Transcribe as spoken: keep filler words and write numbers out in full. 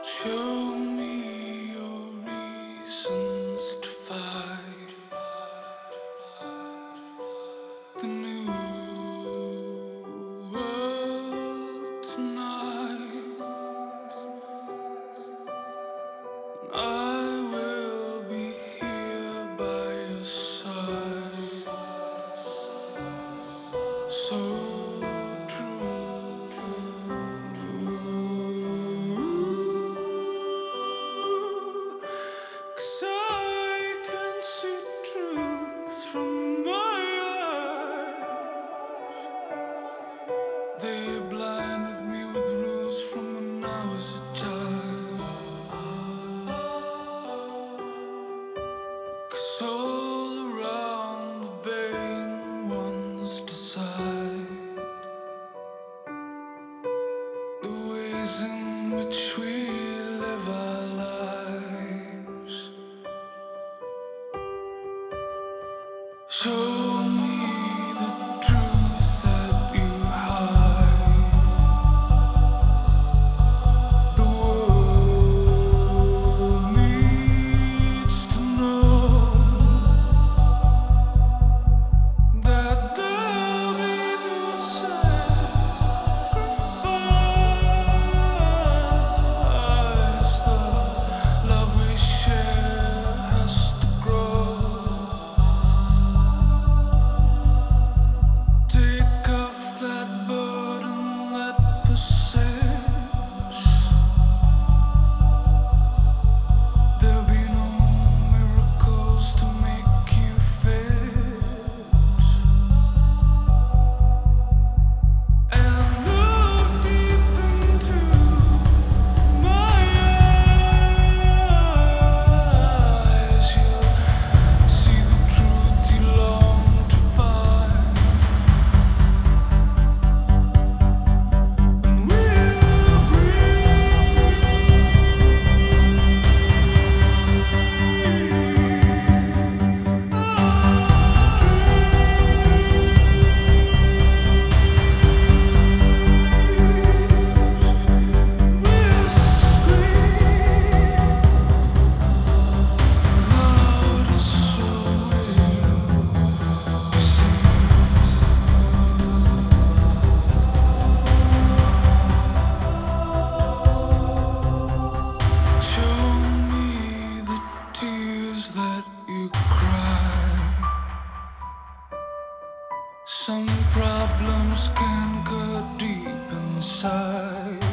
Show me your reasons to fight the new world tonight. I will be here by your side. So they blinded me with rules from when I was a child. 'Cause all around the vain ones decide the ways in which we live our lives. Show me the truth that you hide. The world needs to know that there'll be no sacrifice. The love we share has to grow. Take off that burden that persists. There'll be no miracles to make you fit. And look deep into my eyes. You'll see the truth you long to find. And we'll show me the tears that you cry. Some problems can cut deep inside.